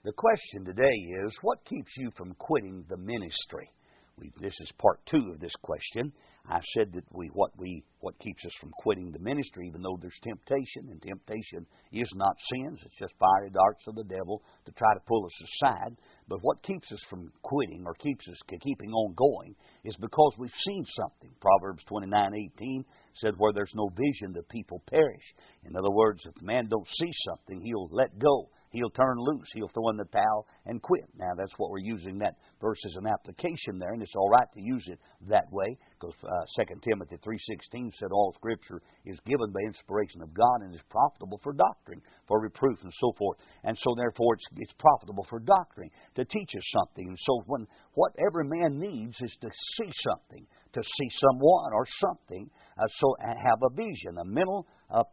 The question today is, what keeps you from quitting the ministry? This is part 2 of this question. I said that what keeps us from quitting the ministry, even though there's temptation, and temptation is not sins. It's just fiery darts of the devil to try to pull us aside. But what keeps us from quitting, or keeps us keeping on going, is because we've seen something. Proverbs 29:18 said, where there's no vision, the people perish. In other words, if a man don't see something, he'll let go. He'll turn loose. He'll throw in the towel and quit. Now, that's what we're using that verse as an application there, and it's all right to use it that way, because 2 Timothy 3:16 said all Scripture is given by inspiration of God and is profitable for doctrine, for reproof, and so forth. And so, therefore, it's profitable for doctrine to teach us something. And so, what every man needs is to see something, to see someone or something, so have a vision, a mental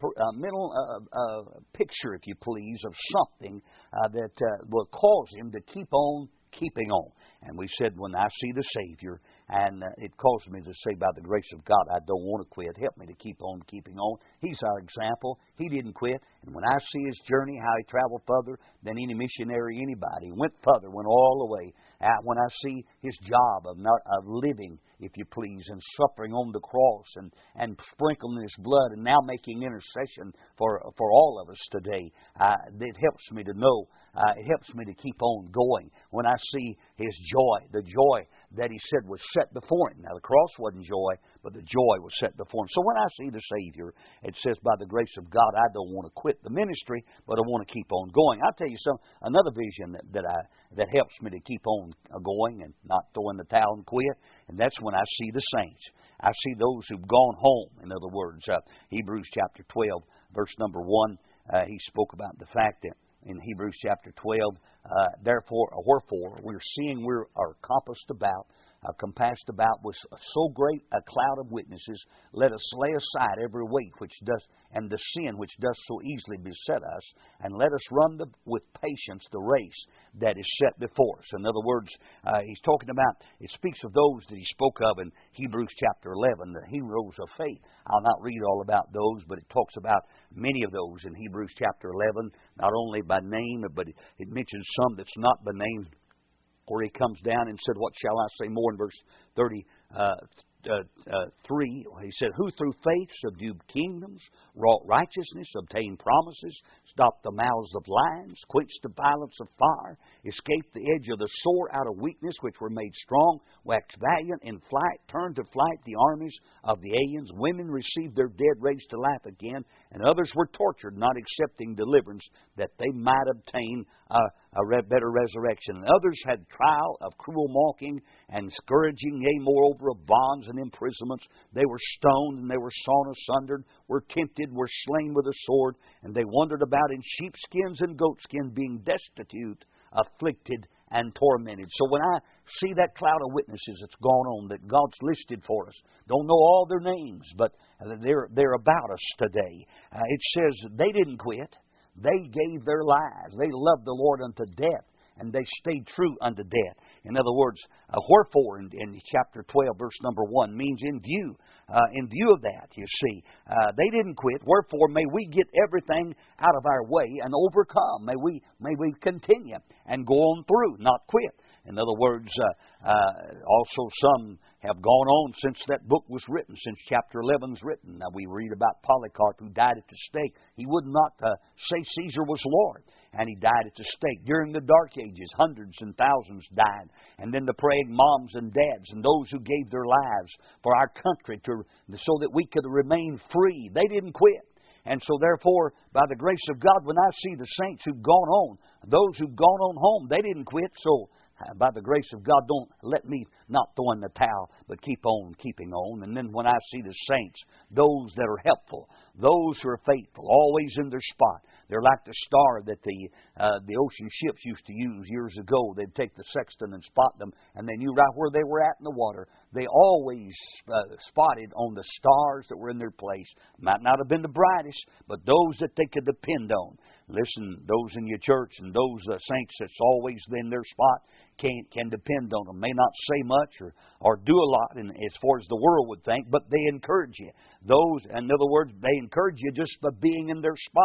picture, if you please, of something that will cause him to keep on keeping on. And we said, when I see the Savior, and it caused me to say, by the grace of God, I don't want to quit. Help me to keep on keeping on. He's our example. He didn't quit. And when I see his journey, how he traveled further than any missionary, anybody, went further, went all the way. When I see his job of living, if you please, and suffering on the cross, and sprinkling his blood, and now making intercession for all of us today, it helps me to know. It helps me to keep on going. When I see his joy, the joy that he said was set before him. Now, the cross wasn't joy, but the joy was set before him. So when I see the Savior, it says, by the grace of God, I don't want to quit the ministry, but I want to keep on going. I'll tell you another vision that helps me to keep on going and not throwing the towel and quit, and that's when I see the saints. I see those who've gone home. In other words, Hebrews chapter 12, verse number 1, he spoke about the fact that in Hebrews chapter 12, wherefore, we're seeing we are compassed about with so great a cloud of witnesses, let us lay aside every weight and the sin which does so easily beset us, and let us run with patience the race that is set before us. In other words, he's talking about, it speaks of those that he spoke of in Hebrews chapter 11, the heroes of faith. I'll not read all about those, but it talks about many of those in Hebrews chapter 11, not only by name, but it mentions some that's not by name, where he comes down and said, what shall I say more, in verse 33, he said, who through faith subdued kingdoms, wrought righteousness, obtained promises, stopped the mouths of lions, quenched the violence of fire, escaped the edge of the sword, out of weakness which were made strong, waxed valiant in flight, turned to flight the armies of the aliens. Women received their dead raised to life again, and others were tortured, not accepting deliverance, that they might obtain a better resurrection. And others had trial of cruel mocking and scourging, yea, moreover, of bonds and imprisonments. They were stoned, and they were sawn asunder, were tempted, were slain with a sword, and they wandered about in sheepskins and goatskins, being destitute, afflicted, and tormented. So when I see that cloud of witnesses that's gone on, that God's listed for us, don't know all their names, but they're about us today. It says they didn't quit. They gave their lives. They loved the Lord unto death, and they stayed true unto death. In other words, wherefore in chapter 12, verse number 1, means in view of that, you see. They didn't quit. Wherefore may we get everything out of our way and overcome. May we continue and go on through, not quit. In other words, also some have gone on since that book was written, since chapter 11 is written. Now we read about Polycarp, who died at the stake. He would not say Caesar was Lord, and he died at the stake. During the Dark Ages, hundreds and thousands died. And then the praying moms and dads and those who gave their lives for our country so that we could remain free. They didn't quit. And so therefore, by the grace of God, when I see the saints who've gone on, those who've gone on home, they didn't quit. So by the grace of God, don't let me not throw in the towel, but keep on keeping on. And then when I see the saints, those that are helpful, those who are faithful, always in their spot. They're like the star that the ocean ships used to use years ago. They'd take the sextant and spot them, and they knew right where they were at in the water. They always spotted on the stars that were in their place. Might not have been the brightest, but those that they could depend on. Listen, those in your church and those saints that's always in their spot can depend on them. May not say much or do a lot as far as the world would think, but they encourage you. Those, in other words, they encourage you just by being in their spot.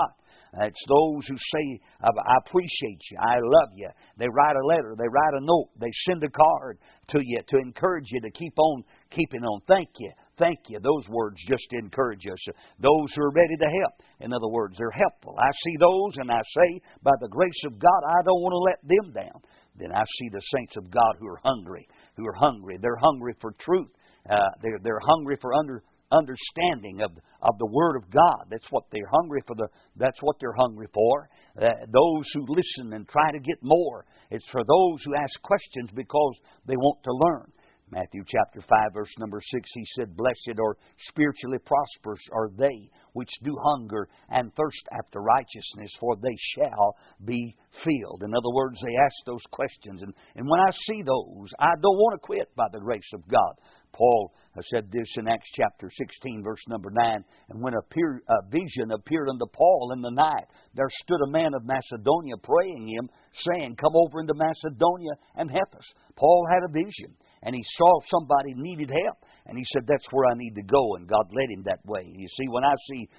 It's those who say, I appreciate you, I love you. They write a letter, they write a note, they send a card to you to encourage you to keep on keeping on. Thank you. Thank you. Those words just encourage us. Those who are ready to help. In other words, they're helpful. I see those and I say, by the grace of God, I don't want to let them down. Then I see the saints of God who are hungry. They're hungry for truth. They're hungry for understanding of the Word of God. That's what they're hungry for. That's what they're hungry for. Those who listen and try to get more. It's for those who ask questions because they want to learn. Matthew chapter 5, verse number 6, he said, Blessed or spiritually prosperous are they which do hunger and thirst after righteousness, for they shall be filled. In other words, they ask those questions. And when I see those, I don't want to quit by the grace of God. Paul said this in Acts chapter 16, verse number 9, And when a vision appeared unto Paul in the night, there stood a man of Macedonia praying him, saying, Come over into Macedonia and help us. Paul had a vision, and he saw somebody needed help, and he said, That's where I need to go, and God led him that way. You see, when I see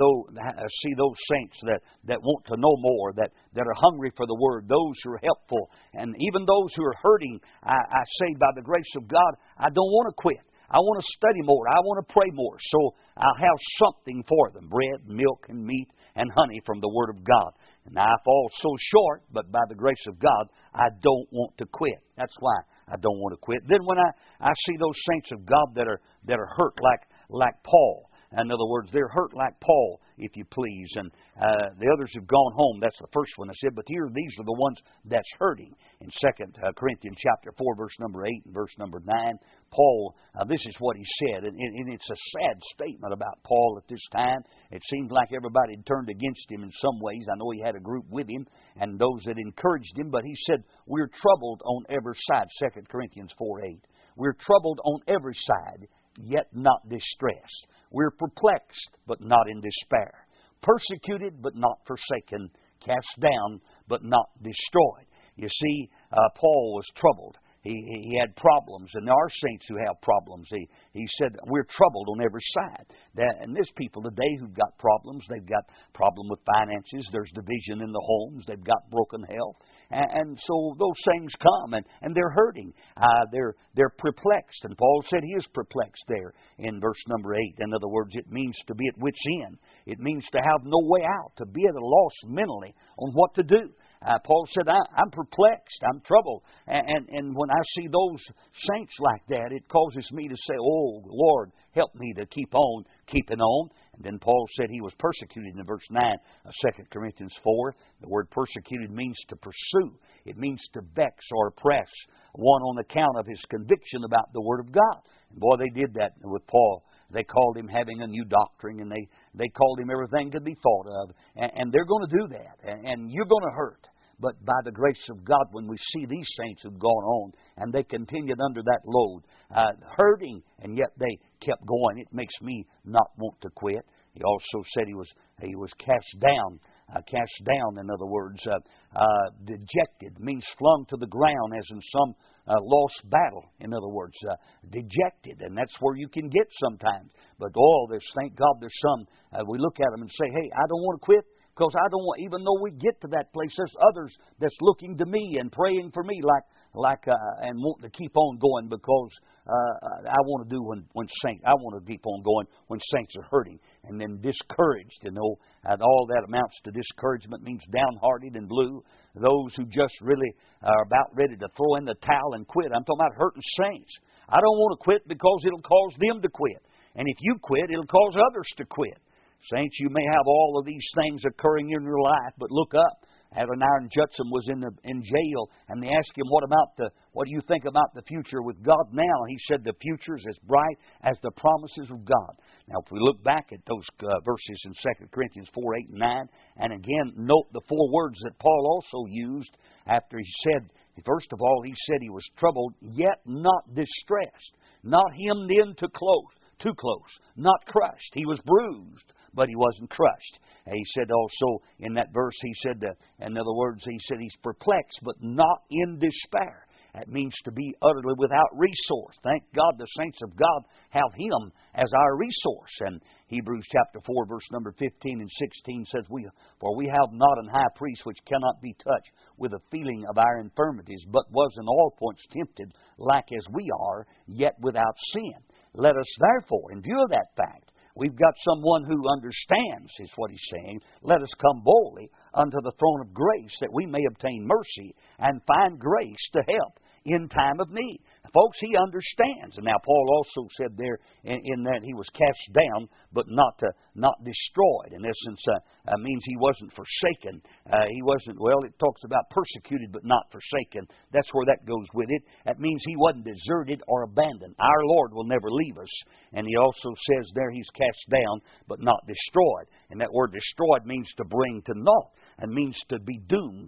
those saints that want to know more, that are hungry for the Word, those who are helpful, and even those who are hurting, I say by the grace of God, I don't want to quit. I want to study more. I want to pray more. So I'll have something for them, bread, milk, and meat, and honey from the Word of God. And I fall so short, but by the grace of God, I don't want to quit. That's why I don't want to quit. Then when I see those saints of God that are hurt like Paul. In other words, they're hurt like Paul, if you please. And the others have gone home. That's the first one I said. But here, these are the ones that's hurting. In 2 Corinthians chapter 4, verse number 8 and verse number 9, Paul, this is what he said. And it's a sad statement about Paul at this time. It seems like everybody had turned against him in some ways. I know he had a group with him and those that encouraged him. But he said, We're troubled on every side. 2 Corinthians 4:8. We're troubled on every side, yet not distressed. We're perplexed, but not in despair. Persecuted, but not forsaken. Cast down, but not destroyed. You see, Paul was troubled. He had problems, and there are saints who have problems. He said, we're troubled on every side. And there's people today who've got problems. They've got problem with finances. There's division in the homes. They've got broken health. And so those things come, and they're hurting. They're perplexed. And Paul said he is perplexed there in verse number 8. In other words, it means to be at wit's end. It means to have no way out, to be at a loss mentally on what to do. Paul said, I'm perplexed, I'm troubled. And when I see those saints like that, it causes me to say, Oh, Lord, help me to keep on keeping on. And then Paul said he was persecuted in verse 9 of 2 Corinthians 4. The word persecuted means to pursue. It means to vex or oppress one on account of his conviction about the Word of God. And boy, they did that with Paul. They called him having a new doctrine, and they called him everything could be thought of. And they're going to do that, and you're going to hurt. But by the grace of God, when we see these saints who've gone on, and they continued under that load, hurting, and yet they kept going, it makes me not want to quit. He also said he was cast down. Cast down, in other words, dejected, means flung to the ground, as in some lost battle. In other words, dejected, and that's where you can get sometimes. But thank God, there's some. We look at them and say, "Hey, I don't want to quit." Because I don't want, even though we get to that place, there's others that's looking to me and praying for me, and wanting to keep on going, because I want to do when saints. I want to keep on going when saints are hurting, and then discouraged. And all that amounts to discouragement, means downhearted and blue. Those who just really are about ready to throw in the towel and quit. I'm talking about hurting saints. I don't want to quit because it'll cause them to quit, and if you quit, it'll cause others to quit. Saints, you may have all of these things occurring in your life, but look up. Adoniram Judson was in jail, and they asked him, what do you think about the future with God now? And he said, the future is as bright as the promises of God. Now, if we look back at those verses in 2 Corinthians 4, 8, and 9, and again, note the four words that Paul also used after he said, first of all, he said he was troubled, yet not distressed. Not hemmed in too close, not crushed. He was bruised, but he wasn't crushed. He said also in that verse, he said, in other words, he said he's perplexed, but not in despair. That means to be utterly without resource. Thank God the saints of God have Him as our resource. And Hebrews chapter 4, verse number 15 and 16 says, For we have not an high priest which cannot be touched with the feeling of our infirmities, but was in all points tempted like as we are, yet without sin. Let us therefore, in view of that fact, we've got someone who understands, is what he's saying. Let us come boldly unto the throne of grace, that we may obtain mercy and find grace to help in time of need. Folks, he understands. And now Paul also said there in that he was cast down, but not destroyed. In essence, means he wasn't forsaken. He wasn't, well, it talks about persecuted, but not forsaken. That's where that goes with it. That means he wasn't deserted or abandoned. Our Lord will never leave us. And he also says there he's cast down, but not destroyed. And that word destroyed means to bring to naught. And means to be doomed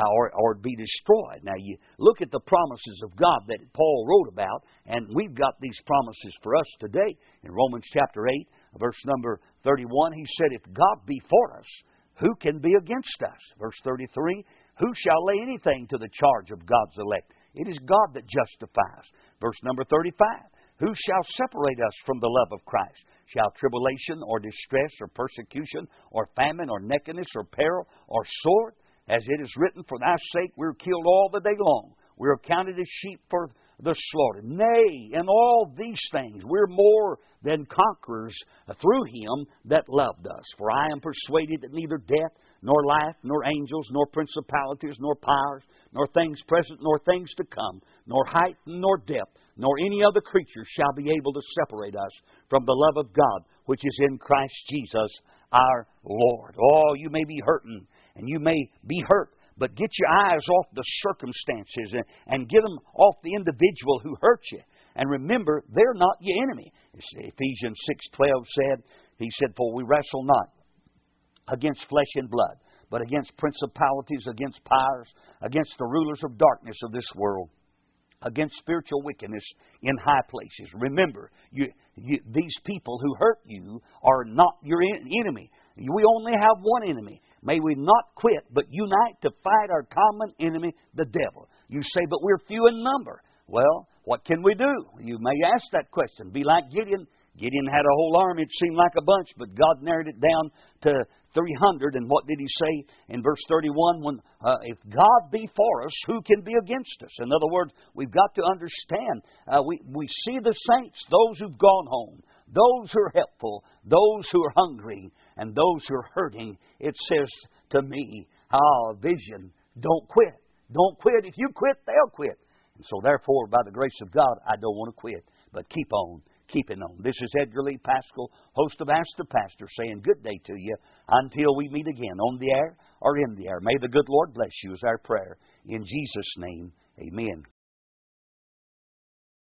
or be destroyed. Now, you look at the promises of God that Paul wrote about, and we've got these promises for us today. In Romans chapter 8, verse number 31, he said, If God be for us, who can be against us? Verse 33, Who shall lay anything to the charge of God's elect? It is God that justifies. Verse number 35, Who shall separate us from the love of Christ? Shall tribulation or distress or persecution or famine or nakedness or peril or sword? As it is written, For thy sake we are killed all the day long. We are counted as sheep for the slaughter. Nay, in all these things we're more than conquerors through Him that loved us. For I am persuaded that neither death, nor life, nor angels, nor principalities, nor powers, nor things present, nor things to come, nor height, nor depth, nor any other creature shall be able to separate us from the love of God, which is in Christ Jesus our Lord. Oh, you may be hurting, and you may be hurt, but get your eyes off the circumstances and get them off the individual who hurt you. And remember, they're not your enemy. Ephesians 6:12 said, he said, For we wrestle not against flesh and blood, but against principalities, against powers, against the rulers of darkness of this world, against spiritual wickedness in high places. Remember, these people who hurt you are not your enemy. We only have one enemy. May we not quit, but unite to fight our common enemy, the devil. You say, but we're few in number. Well, what can we do? You may ask that question. Be like Gideon. Gideon had a whole army. It seemed like a bunch, but God narrowed it down to 300. And what did He say in verse 31? When if God be for us, who can be against us? In other words, we've got to understand. We see the saints, those who've gone home, those who are helpful, those who are hungry, and those who are hurting. It says to me, vision, don't quit. Don't quit. If you quit, they'll quit. And so therefore, by the grace of God, I don't want to quit, but keep on. Keeping on. This is Edgar Lee Pascal, host of Ask the Pastor, saying good day to you until we meet again on the air or in the air. May the good Lord bless you is our prayer. In Jesus' name, amen.